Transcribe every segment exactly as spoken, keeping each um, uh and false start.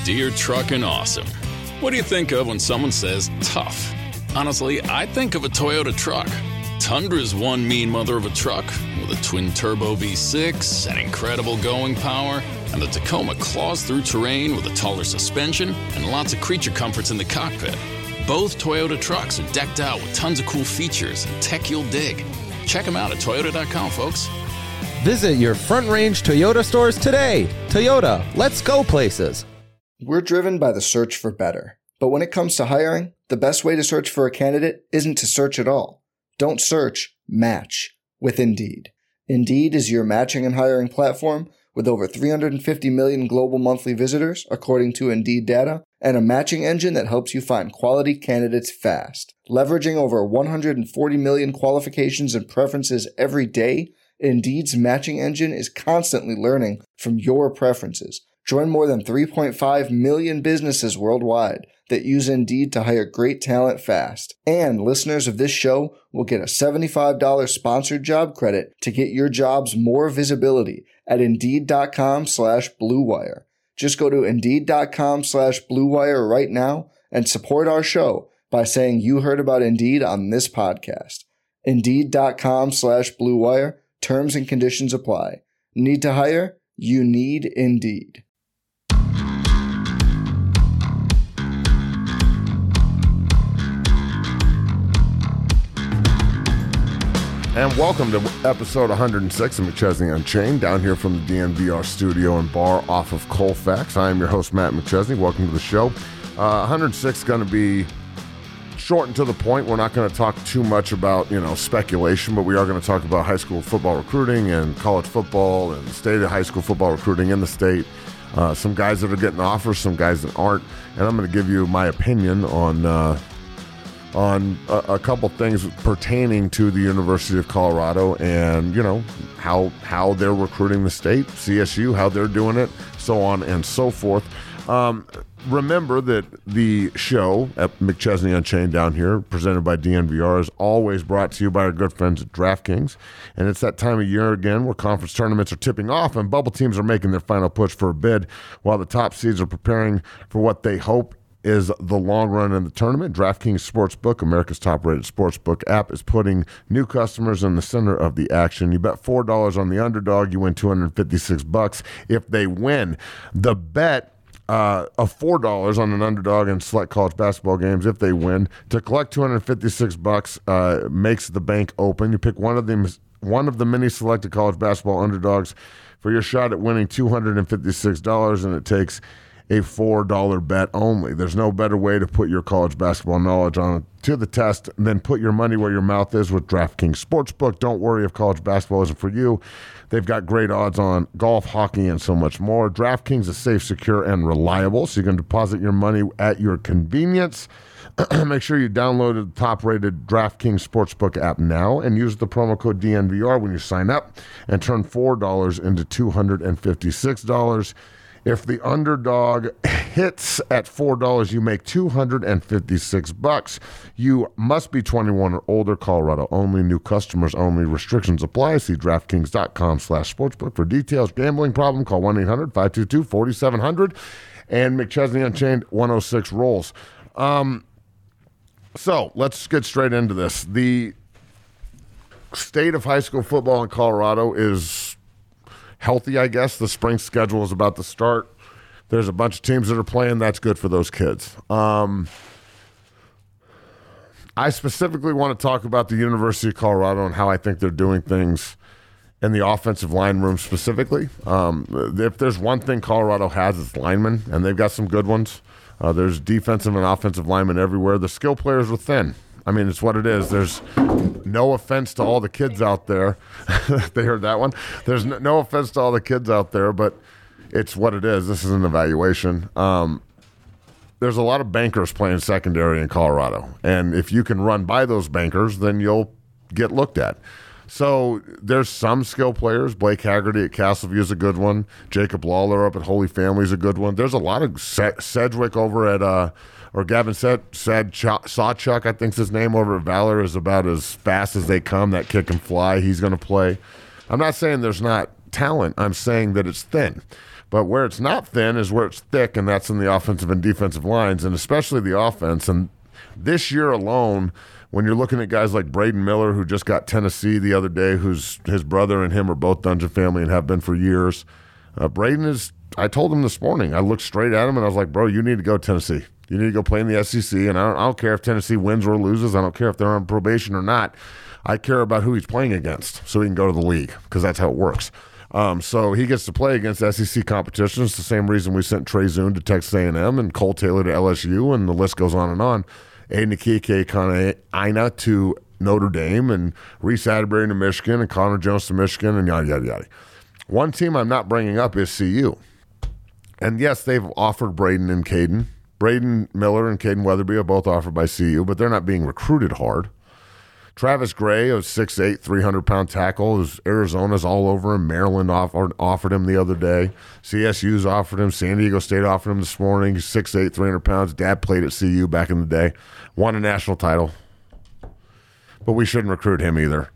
Deere Truckin' Awesome. What do you think of when someone says tough? Honestly, I think of a Toyota truck. Tundra's one mean mother of a truck with a twin-turbo V six and incredible going power, and the Tacoma claws through terrain with a taller suspension and lots of creature comforts in the cockpit. Both Toyota trucks are decked out with tons of cool features and tech you'll dig. Check them out at Toyota dot com, folks. Visit your Front Range Toyota stores today. Toyota, let's go places. We're driven by the search for better. But when it comes to hiring, the best way to search for a candidate isn't to search at all. Don't search, match with Indeed. Indeed is your matching and hiring platform with over three hundred fifty million global monthly visitors, according to Indeed data, and a matching engine that helps you find quality candidates fast. Leveraging over one hundred forty million qualifications and preferences every day, Indeed's matching engine is constantly learning from your preferences. Join more than three point five million businesses worldwide that use Indeed to hire great talent fast. And listeners of this show will get a seventy-five dollars sponsored job credit to get your jobs more visibility at Indeed.com slash Blue Wire. Just go to Indeed.com slash Blue Wire right now and support our show by saying you heard about Indeed on this podcast. Indeed.com slash Blue Wire. Terms and conditions apply. Need to hire? You need Indeed. And welcome to episode one hundred six of McChesney Unchained, down here from the D N V R studio and bar off of Colfax. I am your host, Matt McChesney. Welcome to the show. Uh, one hundred six is going to be short and to the point. We're not going to talk too much about, you know, speculation, but we are going to talk about high school football recruiting and college football and the state of high school football recruiting in the state. Uh, some guys that are getting offers, some guys that aren't. And I'm going to give you my opinion on uh, on a, a couple things pertaining to the University of Colorado and, you know, how how they're recruiting the state, C S U, how they're doing it, so on and so forth. Um, remember that the show at McChesney Unchained down here, presented by D N V R, is always brought to you by our good friends at DraftKings. And it's that time of year again where conference tournaments are tipping off and bubble teams are making their final push for a bid while the top seeds are preparing for what they hope is the long run in the tournament. DraftKings Sportsbook, America's top-rated sportsbook app, is putting new customers in the center of the action. You bet four dollars on the underdog, you win two hundred fifty-six bucks if they win. The bet uh, of four dollars on an underdog in select college basketball games if they win to collect two hundred fifty-six bucks uh, makes the bank open. You pick one of them, one of the many selected college basketball underdogs for your shot at winning two hundred fifty-six dollars, and it takes a four dollar bet only. There's no better way to put your college basketball knowledge on to the test than put your money where your mouth is with DraftKings Sportsbook. Don't worry if college basketball isn't for you. They've got great odds on golf, hockey, and so much more. DraftKings is safe, secure, and reliable, so you can deposit your money at your convenience. Make sure you download the top-rated DraftKings Sportsbook app now and use the promo code D N V R when you sign up and turn four dollars into two hundred fifty-six dollars. If the underdog hits at four dollars, you make two hundred fifty-six bucks. You must be twenty-one or older. Colorado only. New customers only. Restrictions apply. See DraftKings.com slash sportsbook for details. Gambling problem? Call one eight hundred five two two four seven zero zero. And McChesney Unchained one oh six rolls. Um, so let's get straight into this. The state of high school football in Colorado is healthy, I guess. The spring schedule is about to start. There's a bunch of teams that are playing. That's good for those kids. Um, I specifically want to talk about the University of Colorado and how I think they're doing things in the offensive line room specifically. Um, if there's one thing Colorado has, it's linemen, and they've got some good ones. Uh, there's defensive and offensive linemen everywhere. The skill players are thin. I mean, it's what it is. There's no offense to all the kids out there. They heard that one. There's no, no offense to all the kids out there, but it's what it is. This is an evaluation. Um, there's a lot of bankers playing secondary in Colorado, and if you can run by those bankers, then you'll get looked at. So there's some skill players. Blake Haggerty at Castleview is a good one. Jacob Lawler up at Holy Family is a good one. There's a lot of Se- Sedgwick over at uh, or Gavin Sed- Sed- Sawchuk, I think's his name, over at Valor, is about as fast as they come. That kid can fly. He's going to play. I'm not saying there's not talent. I'm saying that it's thin. But where it's not thin is where it's thick, and that's in the offensive and defensive lines, and especially the offense. And this year alone, when you're looking at guys like Braden Miller, who just got Tennessee the other day, who's his brother and him are both Dungeon family and have been for years. Uh, Braden is, I told him this morning, I looked straight at him and I was like, bro, you need to go to Tennessee. You need to go play in the S E C, and I don't, I don't care if Tennessee wins or loses. I don't care if they're on probation or not. I care about who he's playing against so he can go to the league, because that's how it works. Um, so he gets to play against S E C competition. It's the same reason we sent Trey Zune to Texas A and M and Cole Taylor to L S U, and the list goes on and on. Aiden Akike Ina to Notre Dame, and Reese Atterbury to Michigan, and Connor Jones to Michigan, and yada, yada, yada. One team I'm not bringing up is C U. And yes, they've offered Braden and Caden. Braden Miller and Caden Weatherby are both offered by C U, but they're not being recruited hard. Travis Gray, a six eight, three hundred pound tackle, is Arizona's all over him. Maryland offered, offered him the other day. C S U's offered him. San Diego State offered him this morning. He's six eight, three hundred pounds. Dad played at C U back in the day. Won a national title. But we shouldn't recruit him either.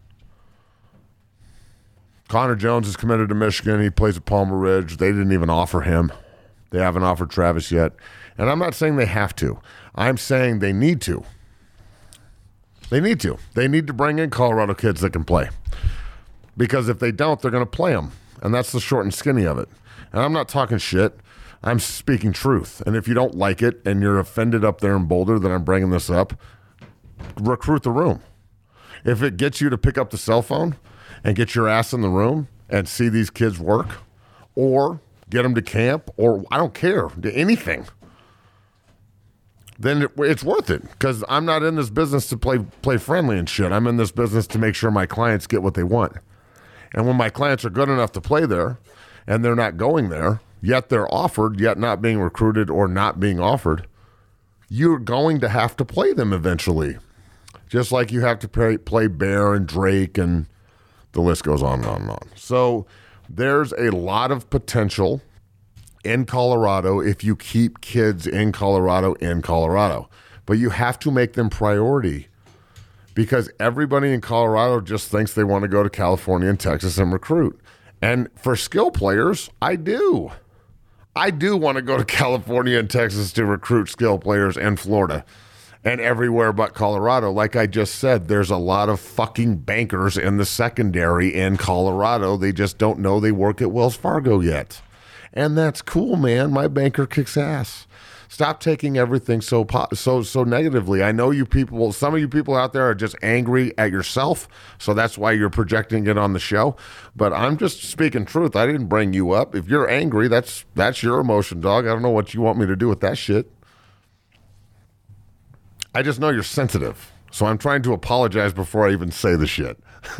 Connor Jones is committed to Michigan. He plays at Palmer Ridge. They didn't even offer him. They haven't offered Travis yet. And I'm not saying they have to. I'm saying they need to. They need to. They need to bring in Colorado kids that can play. Because if they don't, they're going to play them. And that's the short and skinny of it. And I'm not talking shit. I'm speaking truth. And if you don't like it and you're offended up there in Boulder that I'm bringing this up, recruit the room. If it gets you to pick up the cell phone and get your ass in the room and see these kids work, or get them to camp, or I don't care, do anything, then it, it's worth it, because I'm not in this business to play play friendly and shit. I'm in this business to make sure my clients get what they want. And when my clients are good enough to play there and they're not going there, yet they're offered, yet not being recruited or not being offered, you're going to have to play them eventually. Just like you have to play, play Bear and Drake, and the list goes on and on and on. So there's a lot of potential in Colorado if you keep kids in Colorado in Colorado. But you have to make them priority, because everybody in Colorado just thinks they want to go to California and Texas and recruit. And for skill players, I do. I do want to go to California and Texas to recruit skill players, and Florida and everywhere but Colorado. Like I just said, there's a lot of fucking bankers in the secondary in Colorado. They just don't know they work at Wells Fargo yet. And that's cool, man. My banker kicks ass. Stop taking everything so so so negatively. I know you people, some of you people out there are just angry at yourself, so that's why you're projecting it on the show. But I'm just speaking truth. I didn't bring you up. If you're angry, that's that's your emotion, dog. I don't know what you want me to do with that shit. I just know you're sensitive, so I'm trying to apologize before I even say the shit.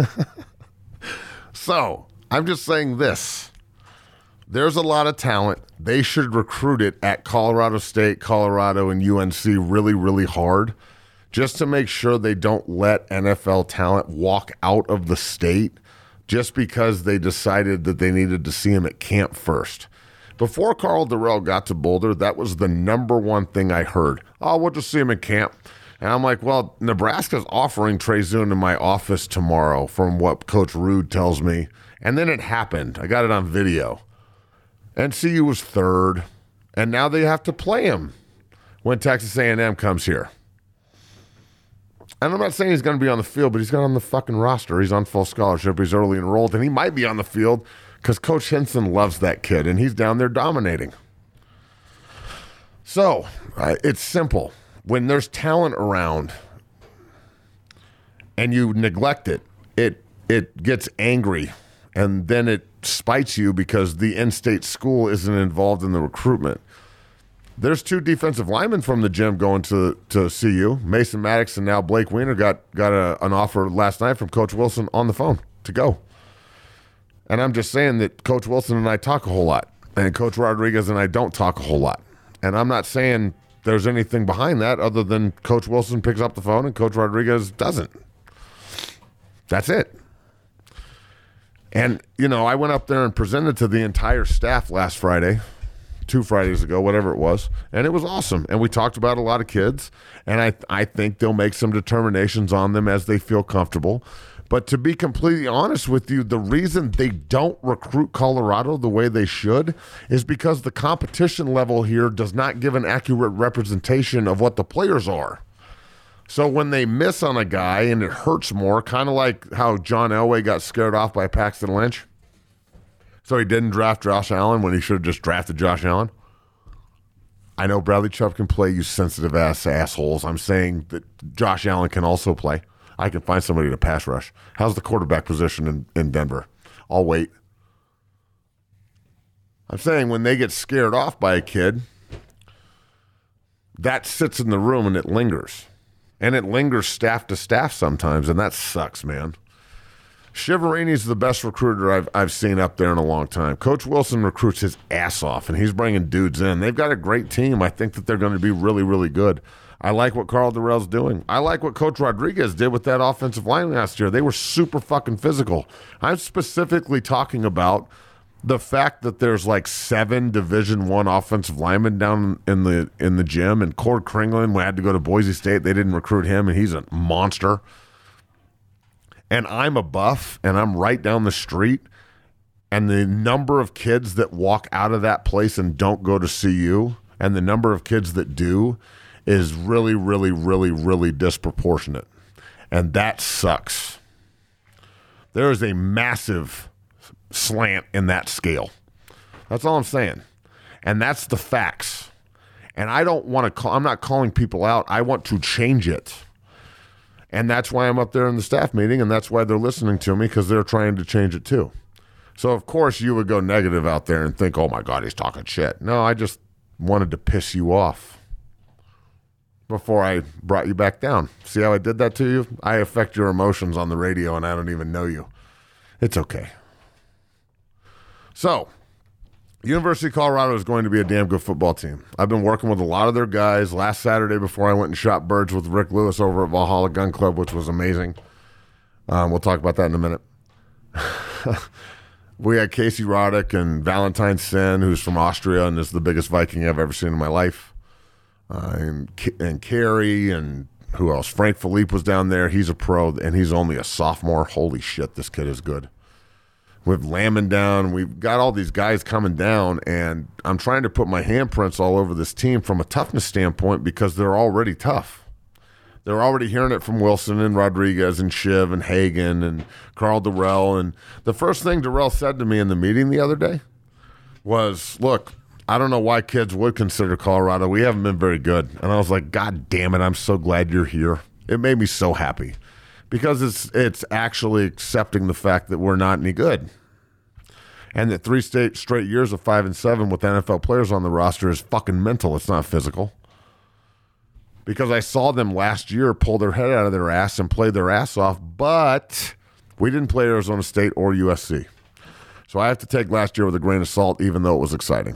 So, I'm just saying this. There's a lot of talent. They should recruit it at Colorado State, Colorado, and U N C really, really hard, just to make sure they don't let N F L talent walk out of the state just because they decided that they needed to see him at camp first. Before Carl Durrell got to Boulder, that was the number one thing I heard. Oh, we'll just see him at camp. And I'm like, well, Nebraska's offering Trey Zune in my office tomorrow, from what Coach Rude tells me. And then it happened. I got it on video. And C U was third. And now they have to play him when Texas A and M comes here. And I'm not saying he's going to be on the field, but he's got on the fucking roster. He's on full scholarship. He's early enrolled. And he might be on the field because Coach Henson loves that kid, and he's down there dominating. So, uh, it's simple. When there's talent around and you neglect it, it it gets angry, and then it spites you because the in-state school isn't involved in the recruitment. There's two defensive linemen from the gym going to, to C U. Mason Maddox and now Blake Wiener got, got a, an offer last night from Coach Wilson on the phone to go. And I'm just saying that Coach Wilson and I talk a whole lot, and Coach Rodriguez and I don't talk a whole lot. And I'm not saying there's anything behind that other than Coach Wilson picks up the phone and Coach Rodriguez doesn't. That's it. And, you know, I went up there and presented to the entire staff last Friday, two Fridays ago, whatever it was, and it was awesome. And we talked about a lot of kids, and I I think they'll make some determinations on them as they feel comfortable. But to be completely honest with you, the reason they don't recruit Colorado the way they should is because the competition level here does not give an accurate representation of what the players are. So when they miss on a guy and it hurts more, kind of like how John Elway got scared off by Paxton Lynch. So he didn't draft Josh Allen when he should have just drafted Josh Allen. I know Bradley Chubb can play, you sensitive ass assholes. I'm saying that Josh Allen can also play. I can find somebody to pass rush. How's the quarterback position in, in Denver? I'll wait. I'm saying when they get scared off by a kid, that sits in the room and it lingers. And it lingers staff to staff sometimes, and that sucks, man. Shiverini's the best recruiter I've I've seen up there in a long time. Coach Wilson recruits his ass off, and he's bringing dudes in. They've got a great team. I think that they're going to be really, really good. I like what Carl Durrell's doing. I like what Coach Rodriguez did with that offensive line last year. They were super fucking physical. I'm specifically talking about the fact that there's like seven Division One offensive linemen down in the in the gym, and Cord Kringlen had to go to Boise State. They didn't recruit him, and he's a monster. And I'm a buff, and I'm right down the street, and the number of kids that walk out of that place and don't go to C U, and the number of kids that do, is really, really, really, really disproportionate. And that sucks. There is a massive slant in that scale. That's all I'm saying. And that's the facts. And I don't want to call, I'm not calling people out. I want to change it. And that's why I'm up there in the staff meeting, and that's why they're listening to me, because they're trying to change it too. So, of course, you would go negative out there and think, oh, my God, he's talking shit. No, I just wanted to piss you off before I brought you back down. See how I did that to you? I affect your emotions on the radio, and I don't even know you. It's okay. So, University of Colorado is going to be a damn good football team. I've been working with a lot of their guys. Last Saturday before I went and shot birds with Rick Lewis over at Valhalla Gun Club, which was amazing. Um, we'll talk about that in a minute. We had Casey Roddick and Valentine Sen, who's from Austria and is the biggest Viking I've ever seen in my life. Uh, and, and Carey and who else? Frank Philippe was down there. He's a pro, and he's only a sophomore. Holy shit, this kid is good. We have Lamon down. We've got all these guys coming down, and I'm trying to put my handprints all over this team from a toughness standpoint because they're already tough. They're already hearing it from Wilson and Rodriguez and Shiv and Hagan and Carl Durrell. And the first thing Durrell said to me in the meeting the other day was, look, I don't know why kids would consider Colorado. We haven't been very good. And I was like, God damn it, I'm so glad you're here. It made me so happy because it's it's actually accepting the fact that we're not any good. And that three straight, straight years of five and seven with N F L players on the roster is fucking mental. It's not physical. Because I saw them last year pull their head out of their ass and play their ass off, but we didn't play Arizona State or U S C. So I have to take last year with a grain of salt, even though it was exciting.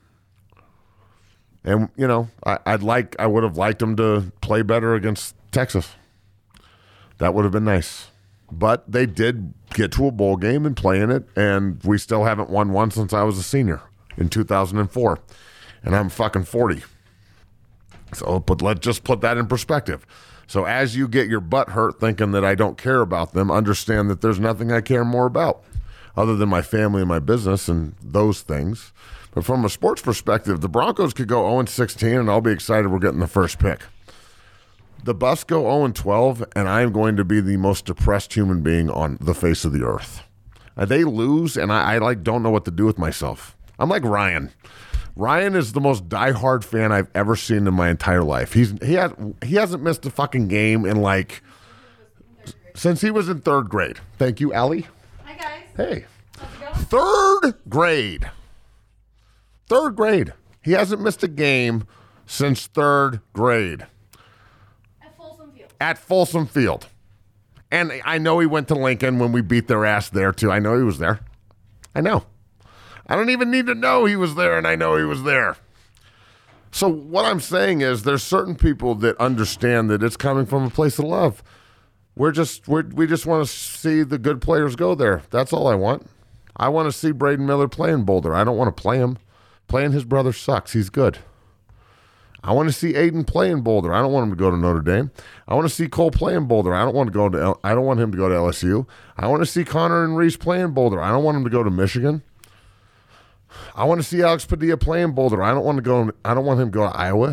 And, you know, I, I'd like, I would have liked them to play better against Texas. That would have been nice. But they did get to a bowl game and play in it, and we still haven't won one since I was a senior in two thousand four. And I'm fucking forty. So but let's just put that in perspective. So as you get your butt hurt thinking that I don't care about them, understand that there's nothing I care more about other than my family and my business and those things. But from a sports perspective, the Broncos could go oh and sixteen, and I'll be excited we're getting the first pick. The Buffs go oh and twelve, and I'm going to be the most depressed human being on the face of the earth. Uh, they lose, and I, I like don't know what to do with myself. I'm like Ryan. Ryan is the most diehard fan I've ever seen in my entire life. He's he has he hasn't missed a fucking game in like since he was in third grade. Thank you, Allie. Hi guys. Hey. Third grade. Third grade. He hasn't missed a game since third grade. At Folsom Field. At Folsom Field. And I know he went to Lincoln when we beat their ass there, too. I know he was there. I know. I don't even need to know he was there, and I know he was there. So what I'm saying is there's certain people that understand that it's coming from a place of love. We're just, we're, we just want to see the good players go there. That's all I want. I want to see Braden Miller play in Boulder. I don't want to play him. Playing his brother sucks. He's good. I want to see Aiden play in Boulder. I don't want him to go to Notre Dame. I want to see Cole play in Boulder. I don't want to go to. L- I don't want him to go to L S U. I want to see Connor and Reese play in Boulder. I don't want him to go to Michigan. I want to see Alex Padilla play in Boulder. I don't want to go. I don't want him to go to Iowa.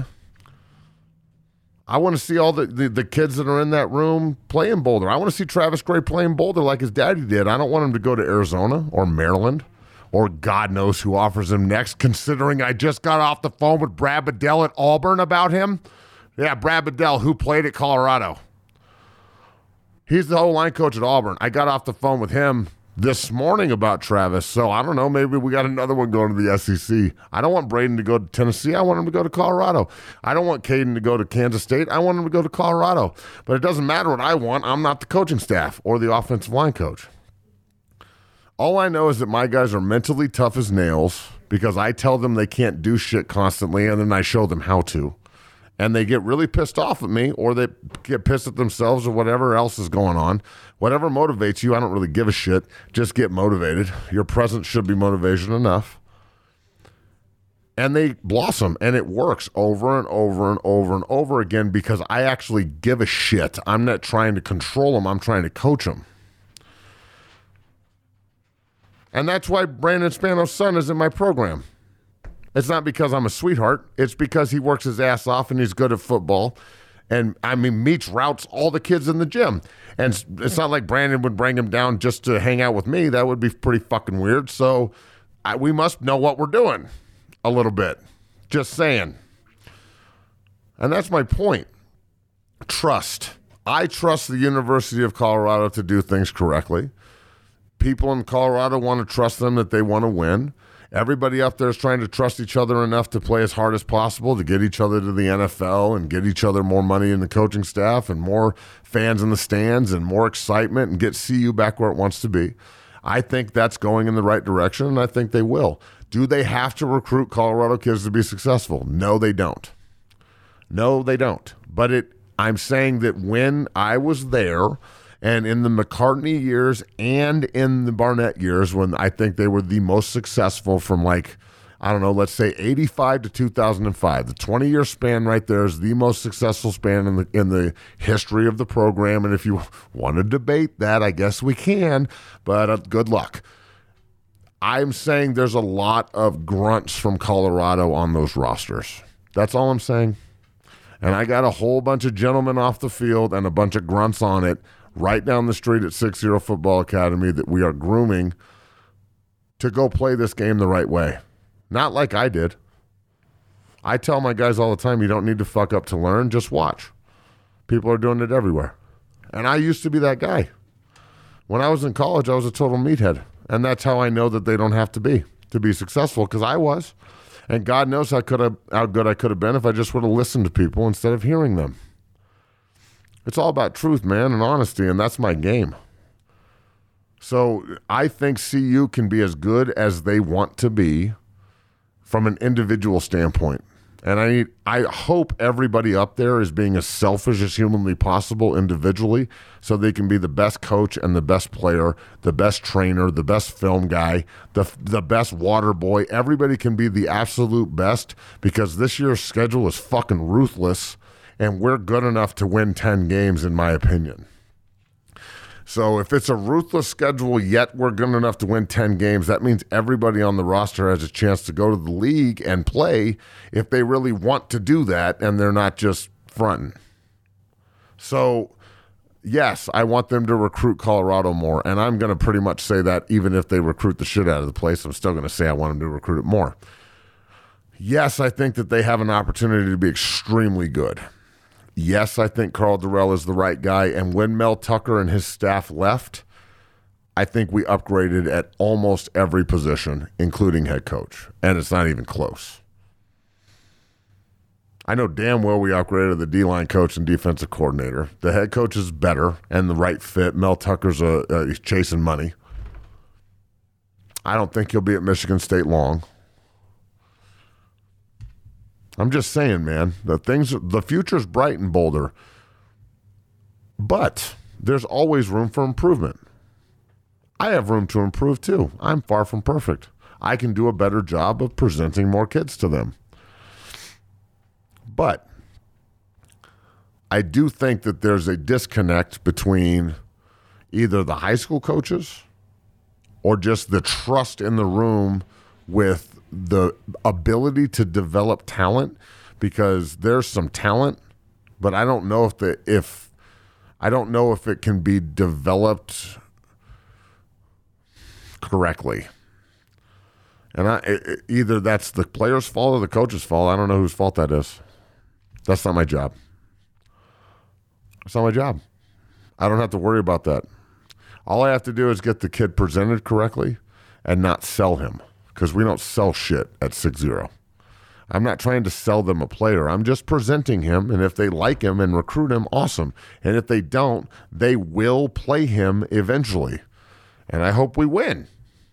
I want to see all the, the, the kids that are in that room play in Boulder. I want to see Travis Gray play in Boulder like his daddy did. I don't want him to go to Arizona or Maryland or God knows who offers him next, considering I just got off the phone with Brad Bedell at Auburn about him. Yeah, Brad Bedell, who played at Colorado. He's the O-line coach at Auburn. I got off the phone with him this morning about Travis, so I don't know, maybe we got another one going to the S E C. I don't want Braden to go to Tennessee. I want him to go to Colorado. I don't want Caden to go to Kansas State. I want him to go to Colorado. But it doesn't matter what I want. I'm not the coaching staff or the offensive line coach. All I know is that my guys are mentally tough as nails because I tell them they can't do shit constantly, and then I show them how to. And they get really pissed off at me, or they get pissed at themselves, or whatever else is going on. Whatever motivates you, I don't really give a shit. Just get motivated. Your presence should be motivation enough. And they blossom, and it works over and over and over and over again because I actually give a shit. I'm not trying to control them. I'm trying to coach them. And that's why Brandon Spano's son is in my program. It's not because I'm a sweetheart. It's because he works his ass off and he's good at football. And, I mean, meets routes all the kids in the gym. And it's not like Brandon would bring him down just to hang out with me. That would be pretty fucking weird. So I, we must know what we're doing a little bit. Just saying. And that's my point. Trust. I trust the University of Colorado to do things correctly. People in Colorado want to trust them that they want to win. Everybody up there is trying to trust each other enough to play as hard as possible to get each other to the N F L and get each other more money in the coaching staff and more fans in the stands and more excitement and get C U back where it wants to be. I think that's going in the right direction, and I think they will. Do they have to recruit Colorado kids to be successful? No, they don't. No, they don't. But it. I'm saying that when I was there, and in the McCartney years and in the Barnett years, when I think they were the most successful from like, I don't know, let's say eighty-five to two thousand five. The twenty-year span right there is the most successful span in the in the history of the program. And if you want to debate that, I guess we can, but uh, good luck. I'm saying there's a lot of grunts from Colorado on those rosters. That's all I'm saying. And I got a whole bunch of gentlemen off the field and a bunch of grunts on it right down the street at Six Zero Football Academy that we are grooming to go play this game the right way. Not like I did. I tell my guys all the time, you don't need to fuck up to learn, just watch. People are doing it everywhere. And I used to be that guy. When I was in college, I was a total meathead. And that's how I know that they don't have to be to be successful, because I was. And God knows how, could have, how good I could have been if I just would have listened to people instead of hearing them. It's all about truth, man, and honesty, and that's my game. So I think C U can be as good as they want to be from an individual standpoint. And I need, I hope everybody up there is being as selfish as humanly possible individually so they can be the best coach and the best player, the best trainer, the best film guy, the the best water boy. Everybody can be the absolute best because this year's schedule is fucking ruthless. And we're good enough to win ten games, in my opinion. So if it's a ruthless schedule, yet we're good enough to win ten games, that means everybody on the roster has a chance to go to the league and play if they really want to do that and they're not just fronting. So, yes, I want them to recruit Colorado more, and I'm going to pretty much say that even if they recruit the shit out of the place, I'm still going to say I want them to recruit it more. Yes, I think that they have an opportunity to be extremely good. Yes, I think Carl Durrell is the right guy. And when Mel Tucker and his staff left, I think we upgraded at almost every position, including head coach. And it's not even close. I know damn well we upgraded the D-line coach and defensive coordinator. The head coach is better and the right fit. Mel Tucker's a, a, he's chasing money. I don't think he'll be at Michigan State long. I'm just saying, man, the things, the future's bright in Boulder, but there's always room for improvement. I have room to improve too. I'm far from perfect. I can do a better job of presenting more kids to them. But I do think that there's a disconnect between either the high school coaches or just the trust in the room with the ability to develop talent, because there's some talent, but I don't know if the if I don't know if it can be developed correctly. And I, it, either that's the player's fault or the coach's fault. I don't know whose fault that is. That's not my job. It's not my job. I don't have to worry about that. All I have to do is get the kid presented correctly and not sell him, because we don't sell shit at six zero. I'm not trying to sell them a player. I'm just presenting him, and if they like him and recruit him, awesome. And if they don't, they will play him eventually. And I hope we win.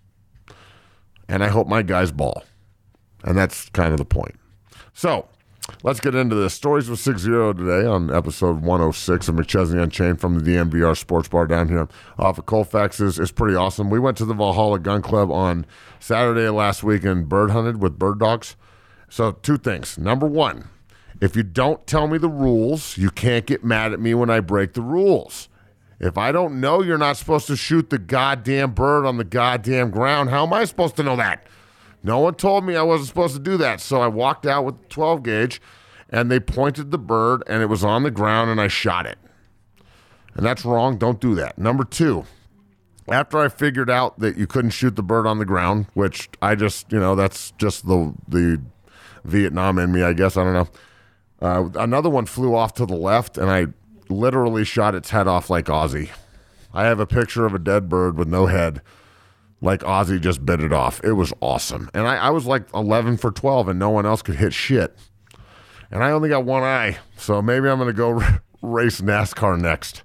And I hope my guys ball. And that's kind of the point. So, let's get into this. Stories with six zero today on episode one oh six of McChesney Unchained from the D N V R Sports Bar down here off of Colfax. is, is pretty awesome. We went to the Valhalla Gun Club on Saturday of last week and bird hunted with bird dogs. So two things. Number one, if you don't tell me the rules, you can't get mad at me when I break the rules. If I don't know you're not supposed to shoot the goddamn bird on the goddamn ground, how am I supposed to know that? No one told me I wasn't supposed to do that. So I walked out with the twelve gauge, and they pointed the bird, and it was on the ground, and I shot it. And that's wrong. Don't do that. Number two, after I figured out that you couldn't shoot the bird on the ground, which I just, you know, that's just the the Vietnam in me, I guess. I don't know. Uh, another one flew off to the left, and I literally shot its head off like Ozzy. I have a picture of a dead bird with no head, like Ozzy just bit it off. It was awesome. And I, I was like eleven for twelve, and no one else could hit shit. And I only got one eye, so maybe I'm going to go r- race NASCAR next.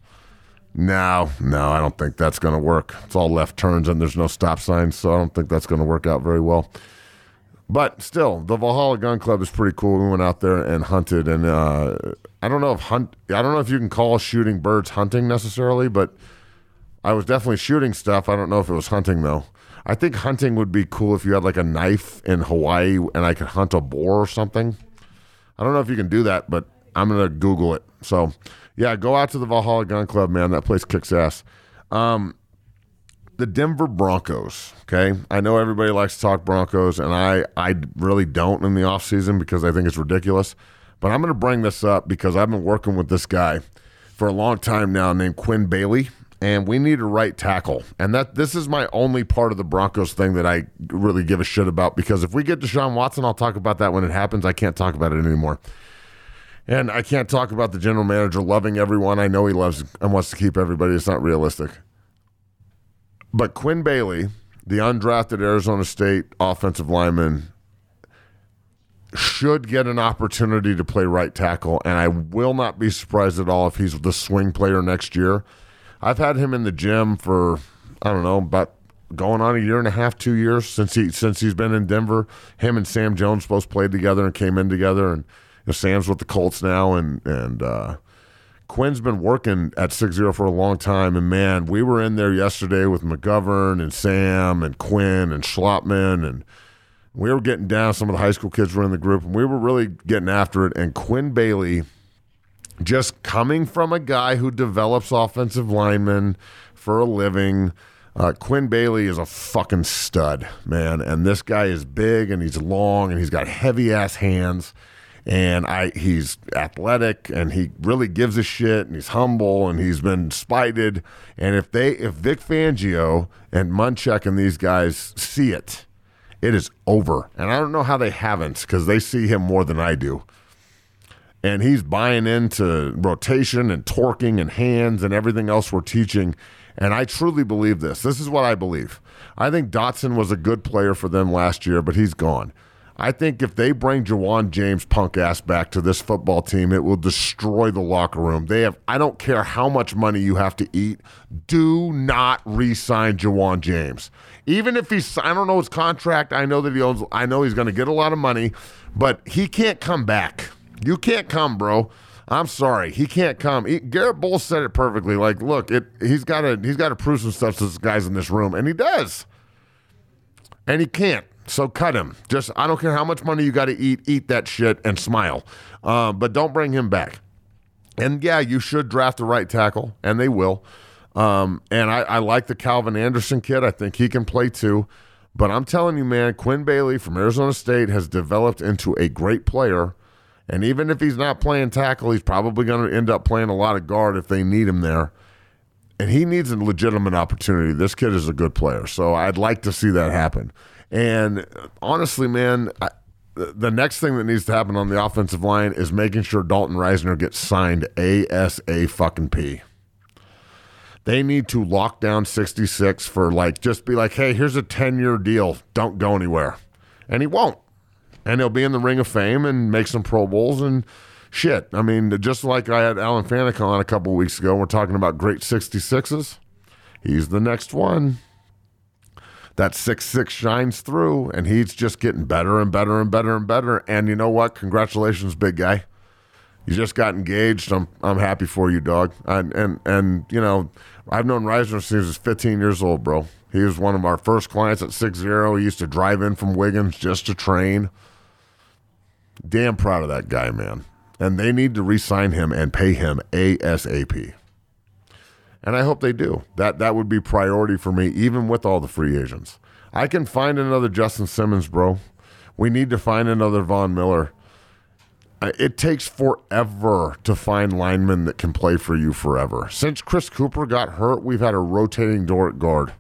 No, no, I don't think that's going to work. It's all left turns, and there's no stop signs, so I don't think that's going to work out very well. But still, the Valhalla Gun Club is pretty cool. We went out there and hunted, and uh, I don't know if hunt. I don't know if you can call shooting birds hunting necessarily, but I was definitely shooting stuff. I don't know if it was hunting though. I think hunting would be cool if you had like a knife in Hawaii and I could hunt a boar or something. I don't know if you can do that, but I'm gonna Google it. So yeah, go out to the Valhalla Gun Club, man. That place kicks ass. Um, The Denver Broncos, okay? I know everybody likes to talk Broncos, and I, I really don't in the offseason because I think it's ridiculous. But I'm going to bring this up because I've been working with this guy for a long time now named Quinn Bailey, and we need a right tackle. And that this is my only part of the Broncos thing that I really give a shit about, because if we get Deshaun Watson, I'll talk about that when it happens. I can't talk about it anymore. And I can't talk about the general manager loving everyone. I know he loves and wants to keep everybody. It's not realistic. But Quinn Bailey, the undrafted Arizona State offensive lineman, should get an opportunity to play right tackle, and I will not be surprised at all if he's the swing player next year. I've had him in the gym for, I don't know, about going on a year and a half, two years since he since he's been in Denver. Him and Sam Jones both played together and came in together, and you know, Sam's with the Colts now, and and uh, Quinn's been working at six zero for a long time, and man, we were in there yesterday with McGovern and Sam and Quinn and Schlotman, and we were getting down. Some of the high school kids were in the group, and we were really getting after it. And Quinn Bailey, just coming from a guy who develops offensive linemen for a living, uh, Quinn Bailey is a fucking stud, man. And this guy is big, and he's long, and he's got heavy-ass hands. And I, he's athletic, and he really gives a shit, and he's humble, and he's been spited. And if they, if Vic Fangio and Munchak and these guys see it, it is over. And I don't know how they haven't, because they see him more than I do. And he's buying into rotation and torquing and hands and everything else we're teaching. And I truly believe this. This is what I believe. I think Dotson was a good player for them last year, but he's gone. I think if they bring Jawan James punk ass back to this football team, it will destroy the locker room. They have, I don't care how much money you have to eat, do not re-sign Jawan James. Even if he's, I don't know his contract, I know that he owns, I know he's going to get a lot of money, but he can't come back. You can't come, bro. I'm sorry, he can't come. He, Garrett Bowles said it perfectly. Like, look, it, he's got to, he's got to prove some stuff to the guys in this room, and he does, and he can't. So cut him. Just, I don't care how much money you got to eat, eat that shit and smile. Uh, but don't bring him back. And yeah, you should draft the right tackle, and they will. Um, and I, I like the Calvin Anderson kid. I think he can play too. But I'm telling you, man, Quinn Bailey from Arizona State has developed into a great player. And even if he's not playing tackle, he's probably going to end up playing a lot of guard if they need him there. And he needs a legitimate opportunity. This kid is a good player. So I'd like to see that happen. And honestly, man, I, the next thing that needs to happen on the offensive line is making sure Dalton Risner gets signed ASAP. They need to lock down sixty-six for, like, just be like, hey, here's a ten-year deal. Don't go anywhere. And he won't. And he'll be in the Ring of Fame and make some Pro Bowls and shit. I mean, just like I had Alan Faneca on a couple weeks ago, we're talking about great sixty-sixes. He's the next one. That six six shines through, and he's just getting better and better and better and better. And you know what? Congratulations, big guy. You just got engaged. I'm I'm happy for you, dog. And and and you know, I've known Risner since he was fifteen years old, bro. He was one of our first clients at six zero. He used to drive in from Wiggins just to train. Damn proud of that guy, man. And they need to re-sign him and pay him ASAP. And I hope they do. That that would be priority for me, even with all the free agents. I can find another Justin Simmons, bro. We need to find another Von Miller. It takes forever to find linemen that can play for you forever. Since Chris Cooper got hurt, we've had a rotating door at guard.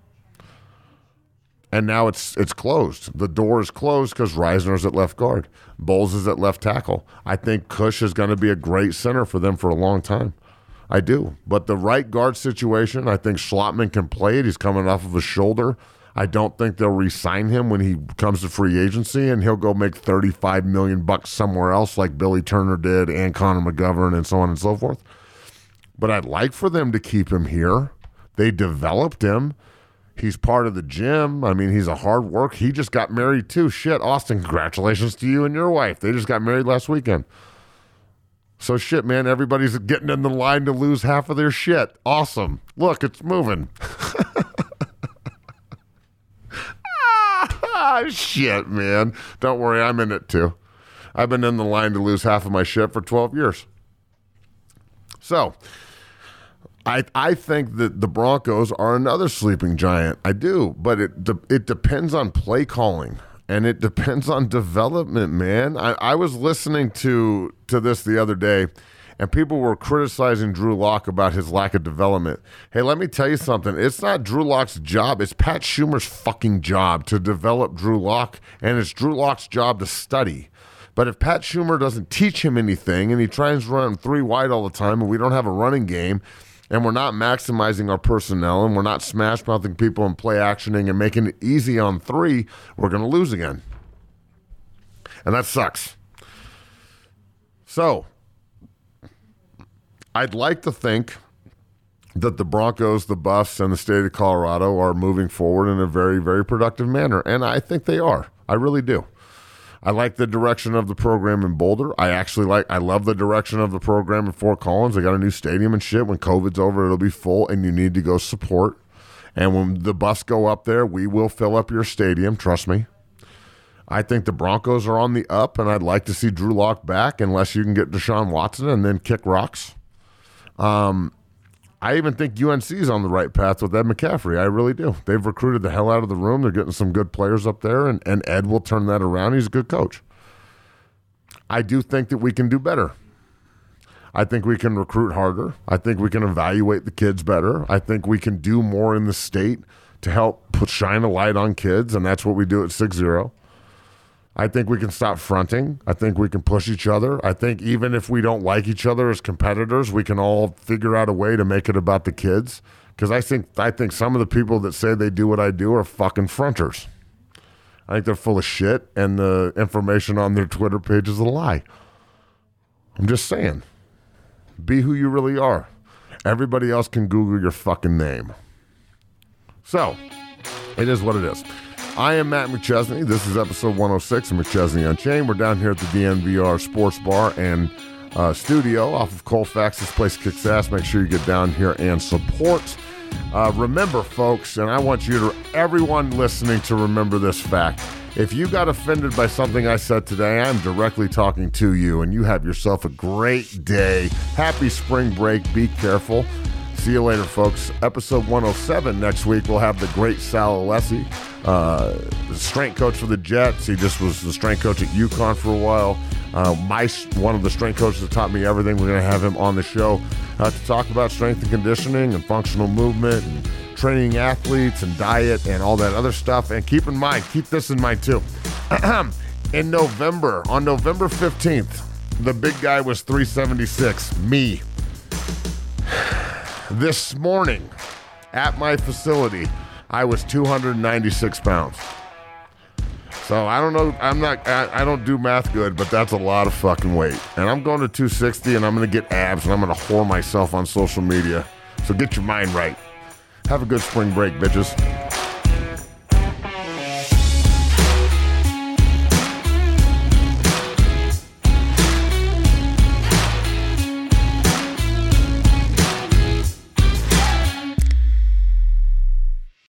And now it's it's closed. The door is closed because Risner's at left guard. Bowles is at left tackle. I think Cush is going to be a great center for them for a long time. I do. But the right guard situation, I think Schlotman can play it. He's coming off of a shoulder. I don't think they'll re-sign him when he comes to free agency, and he'll go make thirty-five million bucks somewhere else like Billy Turner did and Connor McGovern and so on and so forth. But I'd like for them to keep him here. They developed him. He's part of the gym. I mean, he's a hard work. He just got married too. Shit, Austin, congratulations to you and your wife. They just got married last weekend. So shit, man, everybody's getting in the line to lose half of their shit. Awesome. Look, it's moving. ah, shit, man. Don't worry, I'm in it too. I've been in the line to lose half of my shit for twelve years. So, I I think that the Broncos are another sleeping giant. I do, but it de- it depends on play calling. And it depends on development, man. I, I was listening to, to this the other day, and people were criticizing Drew Lock about his lack of development. Hey, let me tell you something. It's not Drew Lock's job. It's Pat Schumer's fucking job to develop Drew Lock, and it's Drew Lock's job to study. But if Pat Schumer doesn't teach him anything, and he tries to run three wide all the time, and we don't have a running game, and we're not maximizing our personnel, and we're not smash-mouthing people and play-actioning and making it easy on three, we're going to lose again. And that sucks. So, I'd like to think that the Broncos, the Buffs, and the state of Colorado are moving forward in a very, very productive manner. And I think they are. I really do. I like the direction of the program in Boulder. I actually like, I love the direction of the program in Fort Collins. They got a new stadium and shit. When COVID's over, it'll be full, and you need to go support. And when the Buffs go up there, we will fill up your stadium. Trust me. I think the Broncos are on the up, and I'd like to see Drew Lock back, unless you can get Deshaun Watson and then kick rocks. Um, I even think U N C is on the right path with Ed McCaffrey. I really do. They've recruited the hell out of the room. They're getting some good players up there, and, and Ed will turn that around. He's a good coach. I do think that we can do better. I think we can recruit harder. I think we can evaluate the kids better. I think we can do more in the state to help put shine a light on kids, and that's what we do at six zero. I think we can stop fronting. I think we can push each other. I think even if we don't like each other as competitors, we can all figure out a way to make it about the kids. Because I think I think some of the people that say they do what I do are fucking fronters. I think they're full of shit, and the information on their Twitter page is a lie. I'm just saying. Be who you really are. Everybody else can Google your fucking name. So, it is what it is. I am Matt McChesney. This is episode one oh six of McChesney Unchained. We're down here at the D N V R Sports Bar and uh, Studio off of Colfax. This place kicks ass. Make sure you get down here and support. Uh, remember, folks, and I want you to, everyone listening, to remember this fact. If you got offended by something I said today, I'm directly talking to you, and you have yourself a great day. Happy spring break. Be careful. See you later, folks. Episode one oh seven next week, we'll have the great Sal Alessi, uh, the strength coach for the Jets. He just was the strength coach at UConn for a while. Uh, my one of the strength coaches that taught me everything. We're going to have him on the show uh, to talk about strength and conditioning and functional movement and training athletes and diet and all that other stuff. And keep in mind, keep this in mind too. In November, on November fifteenth, the big guy was three seventy-six, me. This morning, at my facility, I was two hundred ninety-six pounds. So I don't know, I'm not, I, I don't do math good, but that's a lot of fucking weight. And I'm going to two sixty, and I'm going to get abs, and I'm going to whore myself on social media. So get your mind right. Have a good spring break, bitches.